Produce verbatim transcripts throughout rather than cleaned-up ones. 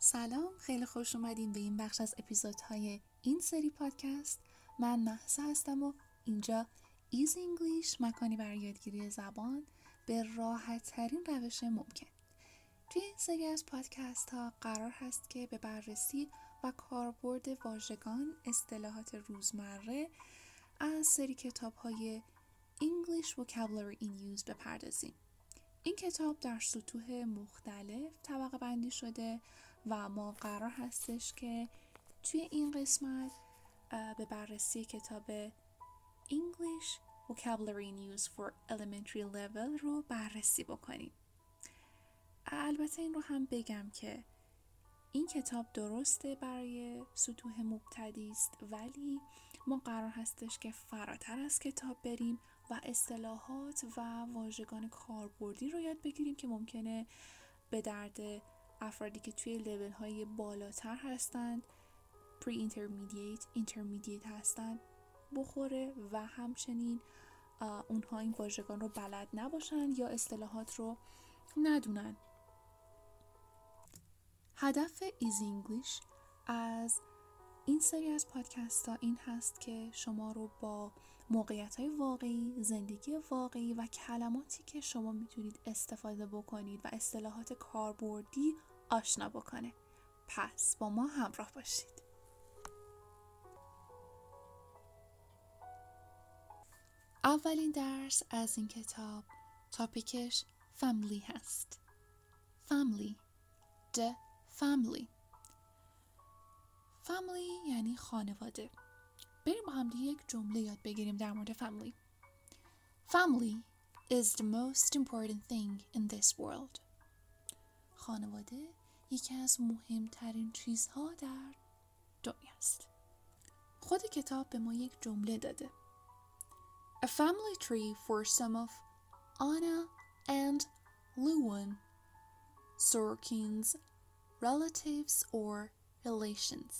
سلام، خیلی خوش اومدین به این بخش از اپیزودهای این سری پادکست. من مهسا هستم و اینجا ایزی انگلیش، مکانی برای یادگیری زبان به راحت ترین روش ممکن. توی این سری از پادکست ها قرار هست که به بررسی و کاربرد واژگان، اصطلاحات روزمره از سری کتاب های English Vocabulary in Use بپردازیم. این کتاب در سطوح مختلف طبقه بندی شده و ما قرار هستش که توی این قسمت به بررسی کتاب English Vocabulary in Use for Elementary Level رو بررسی بکنیم. البته این رو هم بگم که این کتاب درسته برای سطوح مبتدی است، ولی ما قرار هستش که فراتر از کتاب بریم و اصطلاحات و واژگان کاربردی رو یاد بگیریم که ممکنه به درد افرادی که توی لیول های بالاتر هستند، پری اینترمدییت، اینترمدییت هستند بخوره و همچنین اونها این واژگان رو بلد نباشن یا اصطلاحات رو ندونن. هدف ایزی انگلیش از این سری از پادکست ها این هست که شما رو با موقعیت های واقعی، زندگی واقعی و کلماتی که شما میتونید استفاده بکنید و اصطلاحات کاربردی آشنا بکنه. پس با ما همراه باشید. اولین درس از این کتاب تاپیکش فامیلی هست. فامیلی، the family. فامیلی یعنی خانواده. بریم با هم دیگه یک جمله یاد بگیریم در مورد فامیلی. Family is the most important thing in this world. خانواده یکی از مهمترین چیزها در دنیا است. خود کتاب به ما یک جمله داده. A family tree for some of Anna and Lewin Sorkin's relatives or relations.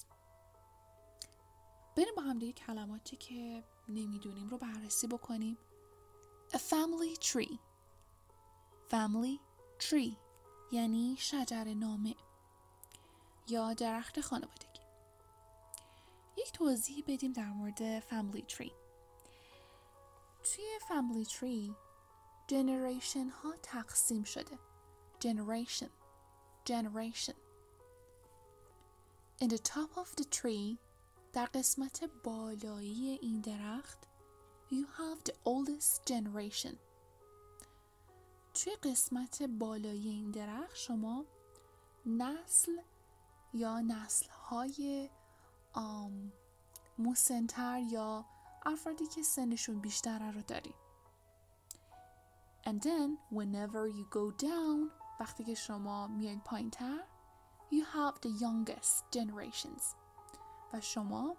بریم با هم دیگه کلماتی که نمیدونیم رو بررسی بکنیم. A family tree. Family tree یعنی شجر نامه یا درخت خانوادگی. یک توضیح بدیم در مورد family tree. توی family tree generation ها تقسیم شده. Generation. Generation. In the top of the tree, در قسمت بالایی این درخت you have the oldest generation. توی قسمت بالایی این درخت شما نسل یا نسل‌های مسن‌تر یا افرادی که سنشون بیشتره رو داری. And then whenever you go down, وقتی که شما میایین پایین‌تر you have the youngest generations. و شما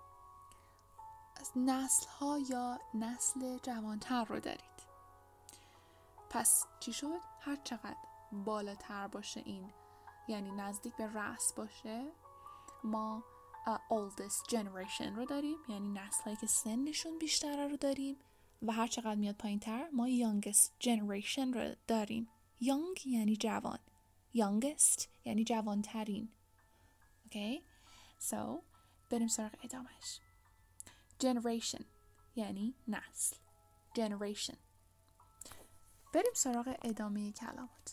نسل ها یا نسل جوانتر رو دارید. پس چی شد؟ هر چقدر بالاتر باشه این، یعنی نزدیک به رأس باشه، ما uh, oldest generation رو داریم، یعنی نسل هایی که سنشون بیشتره رو داریم، و هر چقدر میاد پایین تر ما youngest generation رو داریم. young یعنی جوان، youngest یعنی جوانترین. okay? so بریم سراغ ادامهش. generation یعنی نسل. generation. بریم سراغ ادامه کلمات.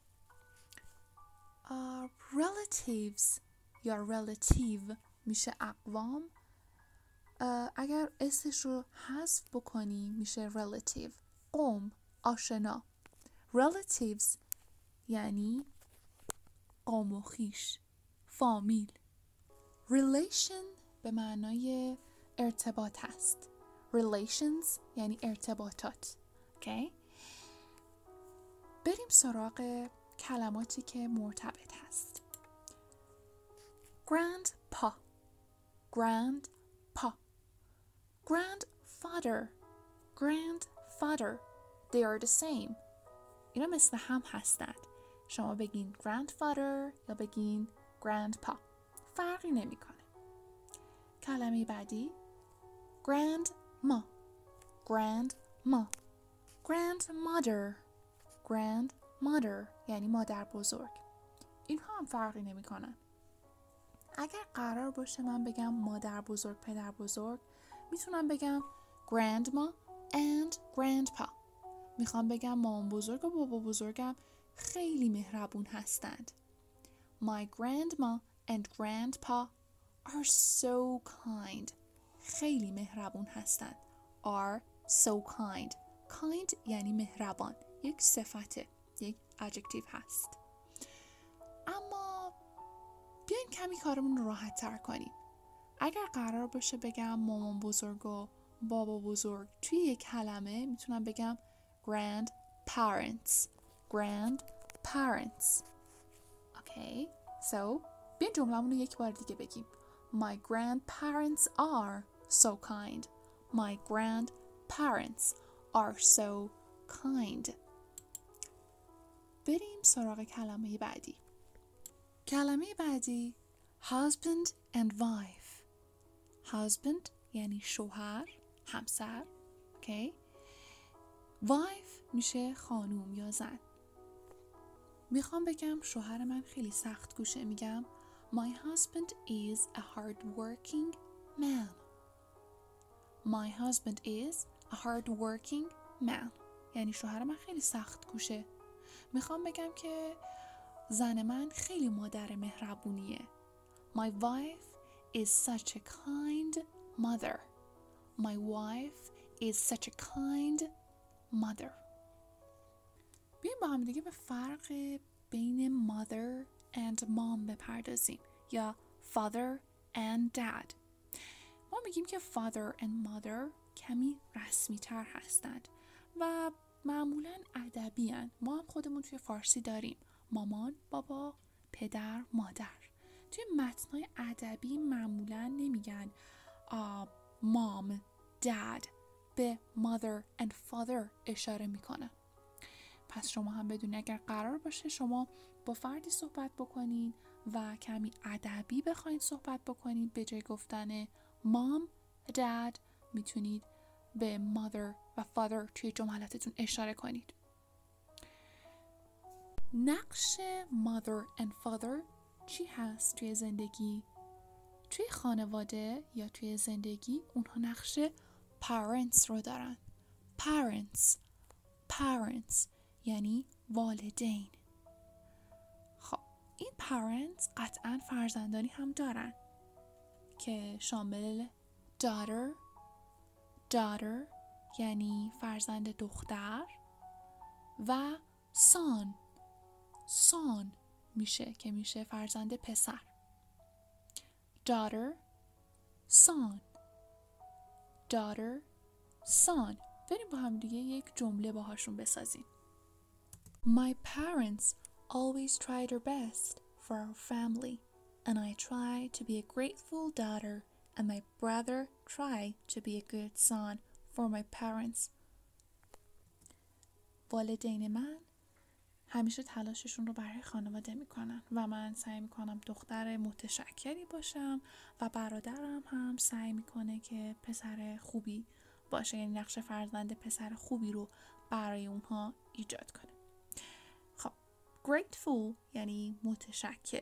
uh, relatives یا relative میشه اقوام. uh, اگر اسش رو حذف بکنی میشه relative. قوم، آشنا. relatives یعنی قوم و خویش، فامیل. relation به معنای ارتباط هست. relations یعنی ارتباطات. okay? بریم سراغ کلماتی که مرتبط هست. grandpa, grandpa, grandfather, grandfather. They are the same. اینا مثل هم هستند. شما بگین grandfather یا بگین grandpa. فرقی نمی کنه. کلمه بعدی grandma, grandma, grandmother, grandmother یعنی مادر بزرگ. اینها هم فرقی نمی کنن. اگر قرار باشه من بگم مادر بزرگ پدر بزرگ، میتونم بگم grandma and grandpa. میخوام بگم مامان بزرگ و بابا بزرگم خیلی مهربون هستند. My grandma and grandpa are so kind. خیلی مهربون هستند. Are so kind. Kind یعنی مهربان. یک صفته. یک adjective هست. اما بیاین کمی کارمون رو راحت تر کنیم. اگر قرار باشه بگم مامان بزرگ و بابا بزرگ توی یک کلمه، میتونم بگم grandparents. grandparents. Okay. So بیاین جمله‌مون رو یک بار دیگه بگیم. My grandparents are so kind. My grandparents are so kind. بریم سراغ کلمه بعدی. کلمه بعدی husband and wife. husband یعنی شوهر، همسر. Okay. wife میشه خانوم یا زن. میخوام بگم شوهر من خیلی سخت کوشه، میگم My husband is a hard-working man. My husband is a hard-working man. یعنی شوهر من خیلی سخت کوشه. میخوام بگم که زن من خیلی مادر مهربونیه. My wife is such a kind mother. My wife is such a kind mother. بیایم با هم دیگه به فرق بین mother and mom بپردازیم یا father and dad. ما میگیم که father and mother کمی رسمی تر هستند و معمولاً ادبی هستند. ما هم خودمون توی فارسی داریم مامان، بابا، پدر، مادر. توی متن‌های ادبی معمولاً نمیگن mom, dad، به mother and father اشاره میکنن. پس شما هم بدونید اگر قرار باشه شما با فردی صحبت بکنین و کمی ادبی بخواید صحبت بکنین، به جای گفتن mom, dad میتونید به mother و father توی جملاتتون اشاره کنید. نقش mother and father چی هست توی زندگی؟ توی خانواده یا توی زندگی اونها نقش parents رو دارن. parents parents یعنی والدین. خب این parents قطعا فرزندانی هم دارن که شامل daughter daughter یعنی فرزند دختر و son son میشه که میشه فرزند پسر. daughter son daughter son. بریم با هم دیگه یک جمله باهاشون بسازیم. My parents always try their best for our family and I try to be a grateful daughter and my brother try to be a good son for my parents. والدین من همیشه تلاششون رو برای خانواده میکنن و من سعی میکنم دختر متشکری باشم و برادرم هم سعی میکنه که پسر خوبی باشه، یعنی نقش فرزند پسر خوبی رو برای اونها ایجاد کنه. خب grateful یعنی متشکر.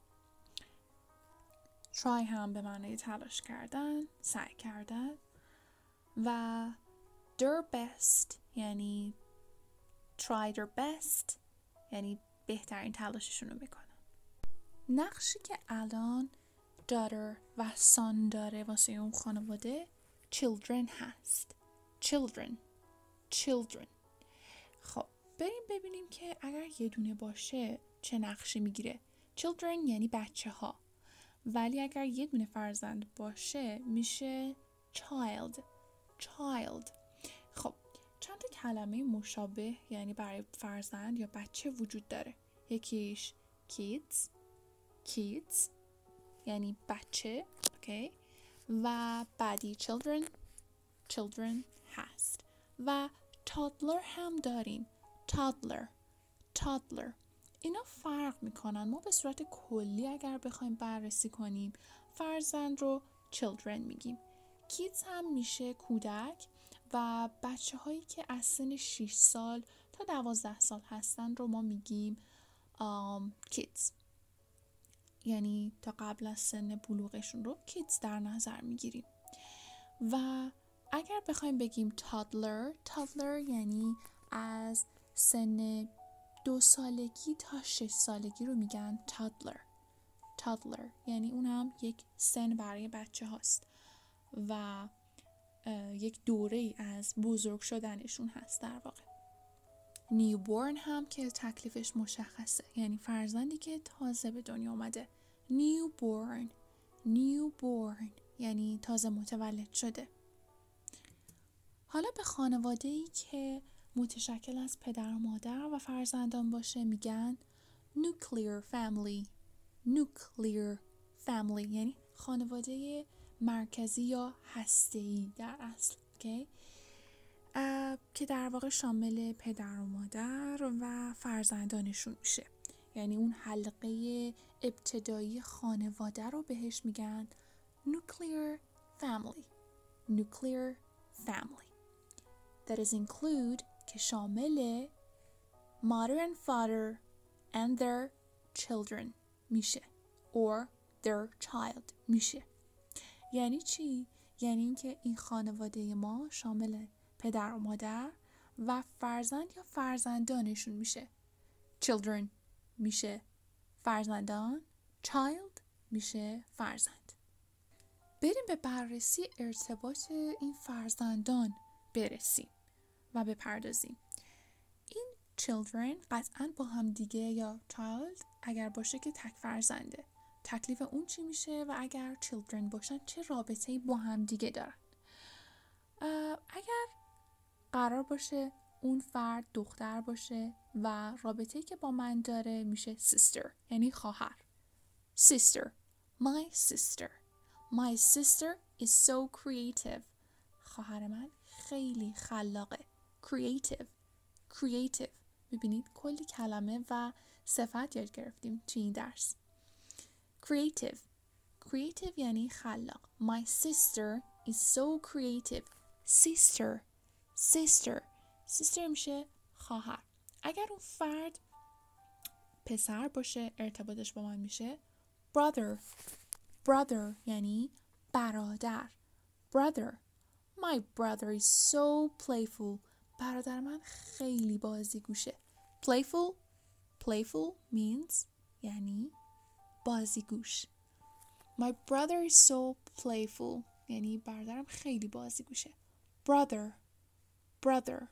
try هم به معنی تلاش کردن، سعی کردن و their best یعنی try their best یعنی بهترین تلاششون رو میکنن. نقشی که الان daughter و son داره واسه اون خانواده children هست. children children. خب بریم ببینیم که اگر یه دونه باشه چه نقشی میگیره. children یعنی بچه ها، ولی اگر یه دونه فرزند باشه میشه child child. خب چند تا کلمه مشابه یعنی برای فرزند یا بچه وجود داره. یکیش kids kids یعنی بچه، اوکی، و بعدی children children هست و toddler هم داریم. toddler toddler. اینا فرق میکنن. ما به صورت کلی اگر بخوایم بررسی کنیم فرزند رو children میگیم. kids هم میشه کودک و بچه هایی که از سن شش سال تا دوازده سال هستن رو ما میگیم um, kids. یعنی تا قبل از سن بلوغشون رو kids در نظر میگیریم. و اگر بخوایم بگیم toddler، toddler یعنی از سن دو سالگی تا شش سالگی رو میگن toddler. toddler یعنی اون هم یک سن برای بچه هاست و یک دوره ای از بزرگ شدنشون هست در واقع. نیوبورن هم که تکلیفش مشخصه، یعنی فرزندی که تازه به دنیا اومده. نیوبورن نیوبورن یعنی تازه متولد شده. حالا به خانواده‌ای که متشکل از پدر و مادر و فرزندان باشه میگن nuclear family. nuclear family یعنی خانواده مرکزی یا هسته‌ای در اصل. okay? که در واقع شامل پدر و مادر و فرزندانشون میشه. یعنی اون حلقه ابتدایی خانواده رو بهش میگن nuclear family. nuclear family. That is include که شامل mother and father and their children میشه or their child میشه. یعنی چی؟ یعنی اینکه این خانواده ما شامل پدر و مادر و فرزند یا فرزندانشون میشه. children میشه فرزندان، child میشه فرزند. بریم به بررسی ارتباط این فرزندان برسیم و بپردازیم. این children قطعاً با هم دیگه یا child اگر باشه که تک فرزنده. تکلیف اون چی میشه و اگر children باشن چه رابطه‌ای با هم دیگه دارن؟ اگر قرار باشه اون فرد دختر باشه و رابطه‌ای که با من داره میشه sister یعنی خواهر. sister my sister my sister is so creative. خواهر من خیلی خلاقه. creative creative میبینید کلی کلمه و صفت یاد گرفتیم توی این درس. creative creative یعنی خلاق. my sister is so creative. sister sister sister میشه خواهر. اگر اون فرد پسر باشه ارتباطش با من میشه brother brother یعنی برادر. brother my brother is so playful. برادر من خیلی بازیگوشه. playful playful means یعنی بازیگوش. my brother is so playful یعنی برادرم خیلی بازیگوشه. brother brother.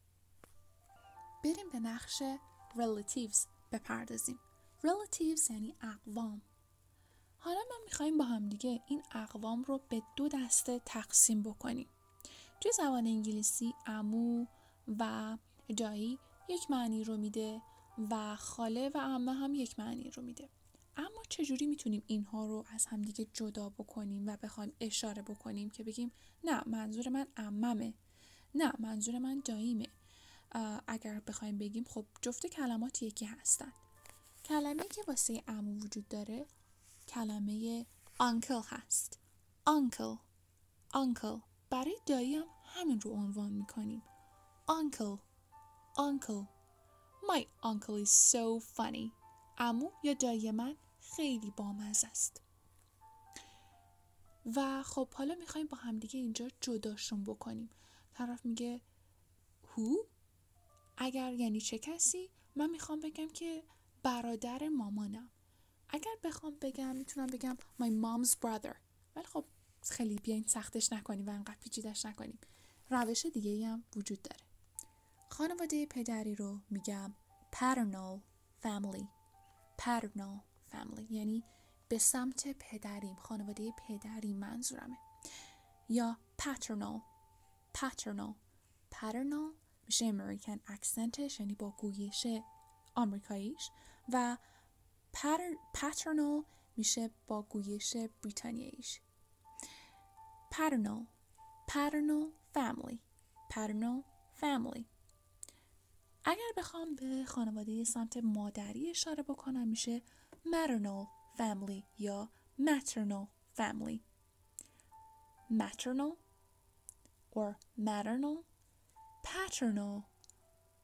بریم به نقش relatives بپردازیم. relatives یعنی اقوام. حالا ما میخوایم با هم دیگه این اقوام رو به دو دسته تقسیم بکنیم. توی زبان انگلیسی عمو و دایی یک معنی رو میده و خاله و عمه هم یک معنی رو میده. اما چجوری میتونیم اینها رو از هم دیگه جدا بکنیم و بخوایم اشاره بکنیم که بگیم نه منظور من عممه، نه منظور من داییمه؟ اگر بخوایم بگیم خب جفت کلمات یکی هستن. کلمه که واسه عمو وجود داره کلمه uncle هست. uncle uncle. برای دایی هم همین رو عنوان میکنیم. uncle uncle. my uncle is so funny. عمو یا دایی من خیلی بامزه است. و خب حالا میخوایم با هم دیگه اینجا جداشون بکنیم. طرف میگه who؟ اگر یعنی چه کسی؟ من میخوام بگم که برادر مامانم. اگر بخوام بگم میتونم بگم my mom's brother. ولی خب خیلی بیاین سختش نکنیم و انقدر پیچیدش نکنیم. روش دیگه ای هم وجود داره. خانواده پدری رو میگم paternal family. paternal family یعنی به سمت پدریم، خانواده پدری منظورمه. یا paternal paternal paternal میشه امریکن اکسنتش یعنی با گویش آمریکاییش و paternal میشه با گویش بریتانیاییش. paternal paternal family paternal family. اگر بخوام به خانواده سمت مادری اشاره بکنم میشه maternal family یا maternal family. maternal or maternal. paternal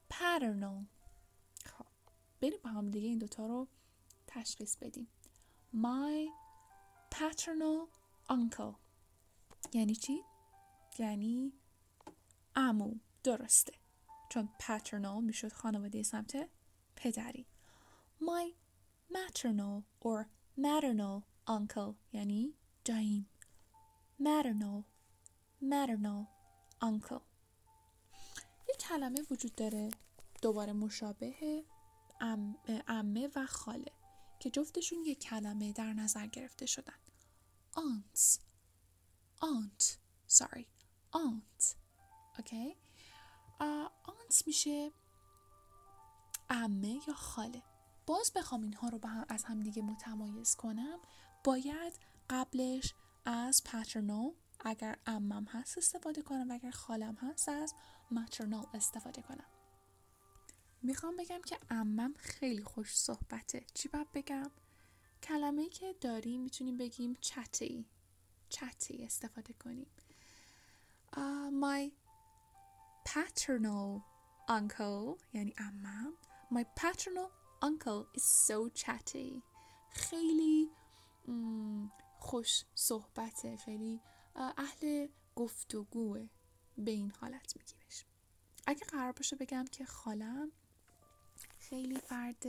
paternal. خب بریم با هم دیگه این دوتا رو تشخیص بدیم. my paternal uncle. یعنی چی؟ یعنی عمو. درسته، چون paternal میشد خانواده سمت پدری. my maternal or maternal uncle یعنی دایم. maternal maternal uncle. یک کلمه وجود داره دوباره مشابه ام، عمه و خاله که جفتشون یک کلمه در نظر گرفته شدن. aunts aunt sorry aunt اوکی. aunts میشه عمه یا خاله. باز بخوام اینها رو با هم از هم دیگه متمایز کنم باید قبلش از paternal اگر عمم هست استفاده کنم و اگر خالم هست از maternal استفاده کنم. میخوام بگم که عمم خیلی خوش صحبته. چی باید بگم؟ کلمه‌ای که داریم میتونیم بگیم chatty chatty استفاده کنیم. uh, my paternal uncle یعنی عمم. my paternal uncle is so chatty. خیلی خوش صحبته، خیلی اهل گفتگوه. به این حالت میگیمش. اگه قرار باشه بگم که خالم خیلی فرد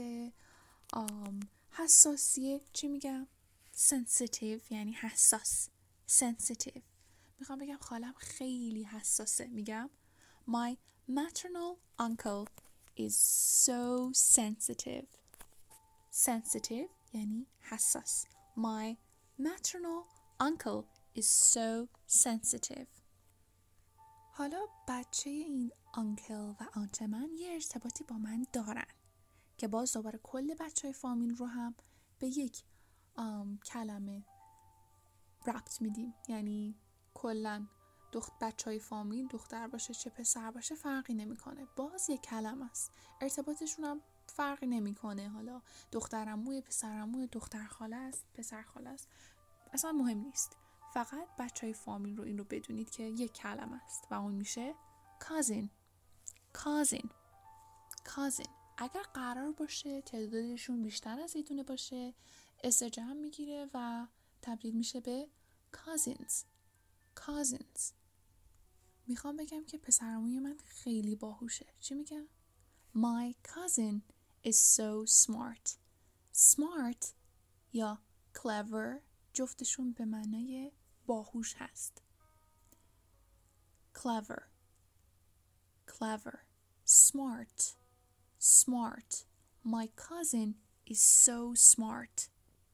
حساسیه، چی میگم؟ sensitive یعنی حساس. sensitive. میخوام بگم خالم خیلی حساسه، میگم my maternal uncle is so sensitive. sensitive یعنی حساس. my maternal uncle is so sensitive. حالا بچه این انکل و آنت من یه ارتباطی با من دارن که باز دوباره کل بچه های فامیل رو هم به یک کلمه ربط میدیم. یعنی کلن دخت بچه های فامیل دختر باشه چه پسر باشه فرقی نمیکنه، باز یک کلمه است. ارتباطشون هم فرقی نمیکنه. حالا دختر عموی، پسر عموی، دختر خاله است، پسر خاله است، اصلا مهم نیست. فقط بچه های فامیل رو این رو بدونید که یک کلمه است و اون میشه cousin. cousin cousin. اگر قرار باشه تعدادشون بیشتر از یه دونه باشه اس جمع میگیره و تبدیل میشه به cousins. cousins. میخوام بگم که پسرعموی من خیلی باهوشه. چی میگم؟ My cousin is so smart. smart یا clever جفتشون به معنای باهوش هست. clever clever smart smart. My cousin is so smart.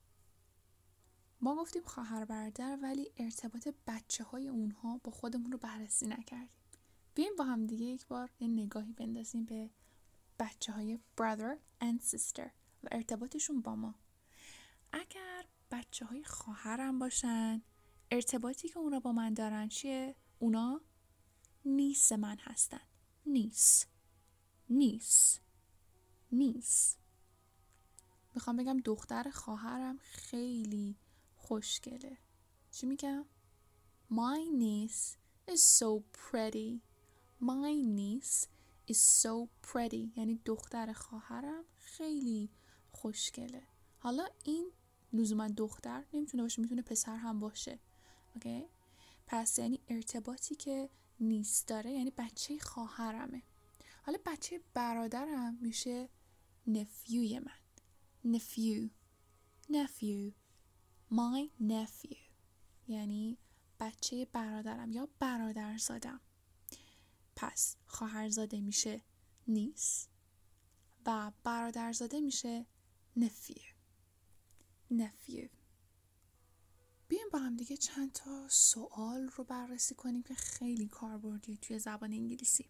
ما گفتیم خواهر برادر ولی ارتباط بچه های اونها با خودمون رو بررسی نکردیم. بیایم با هم دیگه یک بار یه نگاهی بندازیم به بچه های brother and sister و ارتباطشون با ما. اگر بچه های خواهرم باشن ارتباطی که اونا با من دارن چیه؟ اونا نیس من هستن. نیس نیس نیس. میخوام بگم دختر خواهرم خیلی خوشگله. چی میگم؟ My niece is so pretty. My niece is so pretty. یعنی دختر خواهرم خیلی خوشگله. حالا این لزوما دختر نمیتونه باشه، میتونه پسر هم باشه. اوکی؟ پس یعنی ارتباطی که نیست داره یعنی بچه خواهرمه. حالا بچه برادرم میشه نفیوی من. nephew nephew my nephew یعنی بچه برادرم یا برادرزادم. پس خواهرزاده میشه نیس و برادرزاده میشه nephew nephew. بیایم با هم دیگه چند تا سوال رو بررسی کنیم که خیلی کاربردیه توی زبان انگلیسی.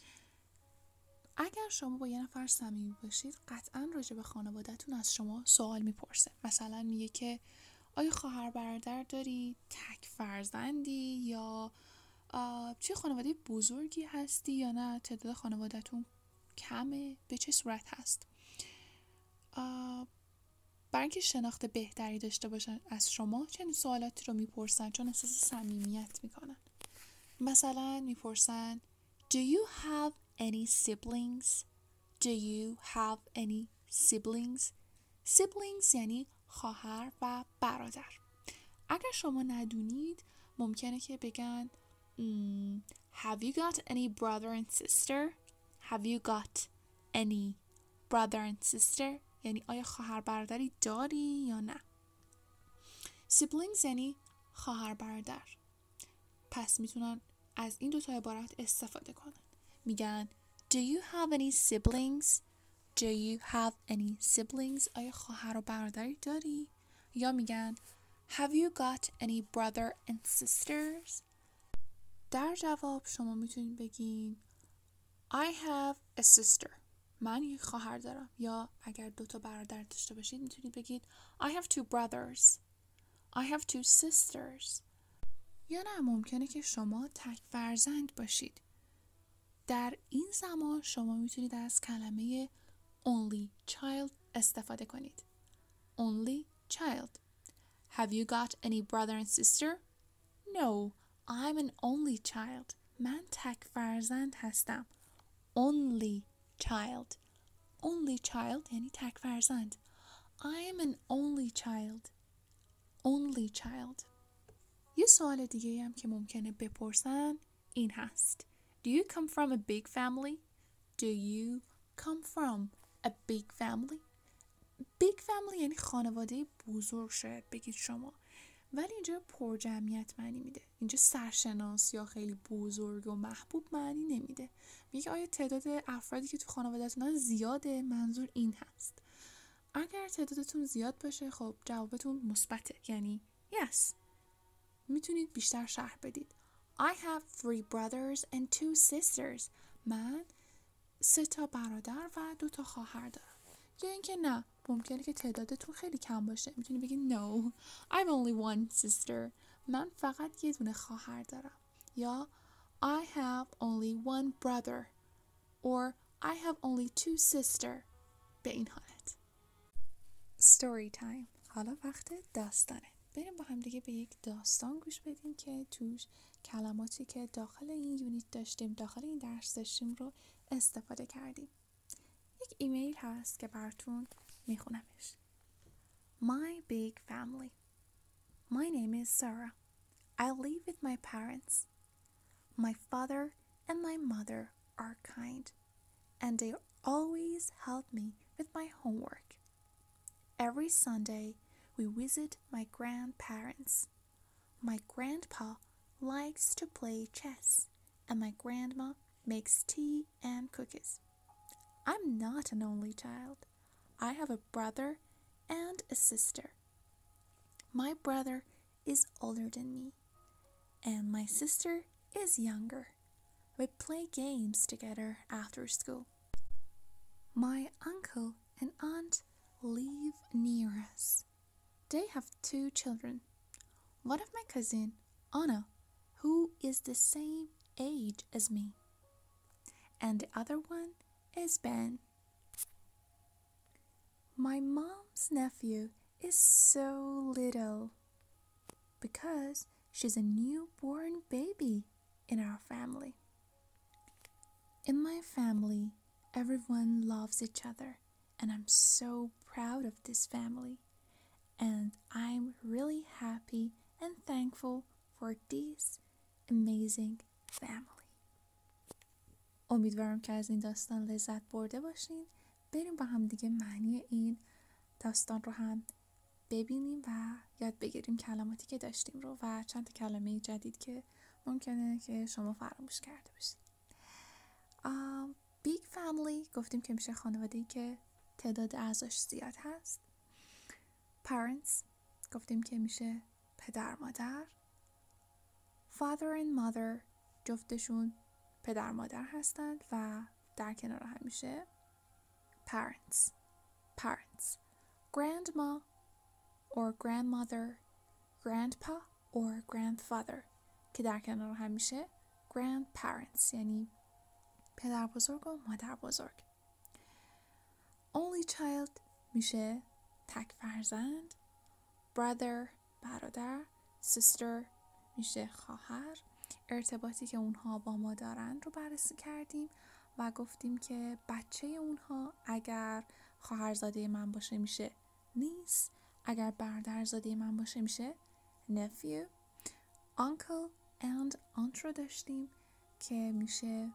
اگر شما با یه نفر صمیمی باشید قطعا راجع به خانواده‌تون از شما سوال میپرسه. مثلا میگه که آیا خواهر برادر داری؟ تک فرزندی؟ یا چه خانواده بزرگی هستی یا نه تعداد خانواده‌تون کمه؟ به چه صورت هست؟ برای اینکه شناخت بهتری داشته باشن از شما چنین سوالاتی رو میپرسن چون احساس صمیمیت میکنن. مثلا میپرسن Do you have any siblings? Do you have any siblings? siblings یعنی خواهر و برادر. اگر شما ندونید ممکنه که بگن Have you got any brother and sister? Have you got any brother and sister? یعنی آیا خواهر برادری داری یا نه؟ siblings یعنی خواهر برادر. پس میتونن از این دوتا عبارت استفاده کنن. میگن Do you have any siblings? Do you have any siblings? آیا خواهر و برادری داری؟ یا میگن Have you got any brother and sisters? در جواب شما میتونید بگین I have a sister. من یک خواهر دارم. یا اگر دوتا برادر داشته باشید میتونید بگید I have two brothers. I have two sisters. یا نه ممکنه که شما تک فرزند باشید. در این زمان شما میتونید از کلمه only child استفاده کنید. Only child. Have you got any brother and sister? No, I'm an only child. من تک فرزند هستم. Only child. Only child یعنی تک فرزند. I am an only child. Only child. یه سوال دیگه هم که ممکنه بپرسن این هست. Do you come from a big family? Do you come from a big family? Big family یعنی خانواده بزرگ شاید بگید شما. ولی اینجا پر جمعیت معنی میده. اینجا سرشناس یا خیلی بزرگ و محبوب معنی نمیده. میگه آیا تعداد افرادی که تو خانواده‌تون زیاده؟ منظور این هست. اگر تعدادتون زیاد باشه خب جوابتون مثبته. یعنی yes. میتونید بیشتر شرح بدید. I have three brothers and two sisters. من سه تا برادر و دو تا خواهر دارم. یا اینکه نه ممکنه که تعدادتون خیلی کم باشه. میتونید بگید no, I've only one sister. من فقط یه دونه خواهر دارم. یا I have only one brother or I have only two sister. به این حالت. Story time. حالا وقت داستانه. بریم با هم دیگه به یک داستان گوش بدیم که توش کلماتی که داخل این یونیت داشتیم، داخل این درس داشتیم رو استفاده کردیم. یک ایمیل هست که براتون میخونمش. My big family. My name is Sarah. I live with my parents. My father and my mother are kind, and they always help me with my homework. Every Sunday, we visit my grandparents. My grandpa likes to play chess, and my grandma makes tea and cookies. I'm not an only child. I have a brother and a sister. My brother is older than me, and my sister is younger. We play games together after school. My uncle and aunt live near us. They have two children. One of my cousin, Anna, who is the same age as me, and the other one is Ben. My mom's nephew is so little because she's a newborn baby in our family. In my family, everyone loves each other, and I'm so proud of this family. And I'm really happy and thankful for this amazing family. امیدوارم که از این داستان لذت برده باشین. بریم با هم دیگه معنی این داستان رو هم ببینیم و یاد بگیریم کلماتی که داشتیم رو و چند تا کلمه جدید که ممکنه که شما فراموش کرده باشید. um, Big family گفتیم که میشه خانواده‌ای که تعداد اعضاش زیاد هست. Parents گفتیم که میشه پدر مادر. Father and mother جفتشون پدر مادر هستند و در کنار هم میشه parents. Parents. Grandma or grandmother. Grandpa or grandfather که در کنار هم میشه grandparents یعنی پدر بزرگ و مادر بزرگ. Only child میشه تک فرزند. Brother برادر. Sister میشه خواهر. ارتباطی که اونها با ما دارن رو بررسی کردیم و گفتیم که بچه اونها اگر خواهرزاده من باشه میشه niece اگر برادرزاده من باشه میشه nephew. uncle and aunt رو داشتیم که میشه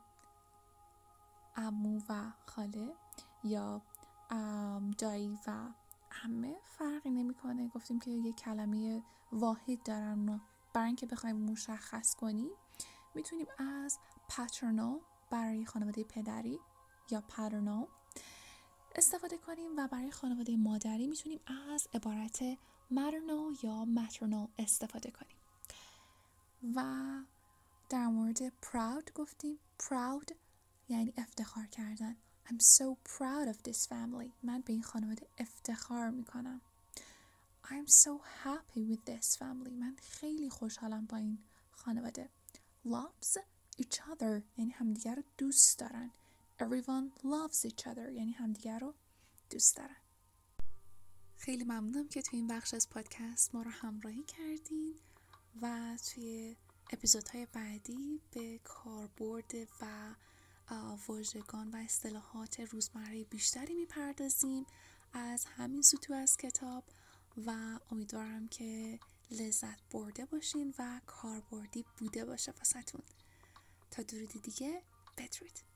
عمو و خاله یا دایی و عمه. فرقی نمیکنه، گفتیم که یه کلمه واحد دارن و برای اینکه بخوایم مشخص کنیم میتونیم از paternal برای خانواده پدری یا paternal استفاده کنیم و برای خانواده مادری میتونیم از عبارت maternal یا maternal استفاده کنیم. و در مورد proud گفتیم proud یعنی افتخار کردن. I'm so proud of this family. من به این خانواده افتخار میکنم. I'm so happy with this family. من خیلی خوشحالم با این خانواده. Loves each other یعنی همدیگر رو دوست دارن. Everyone loves each other یعنی همدیگر رو دوست دارن. خیلی ممنونم که توی این بخش از پادکست ما رو همراهی کردین و توی اپیزودهای بعدی به کاربرد و واژگان و اصطلاحات روزمره بیشتری میپردازیم از همین سطوح از کتاب و امیدوارم که لذت برده باشین و کاربردی بوده باشه واسهتون. تا درودی دیگه، بدرود.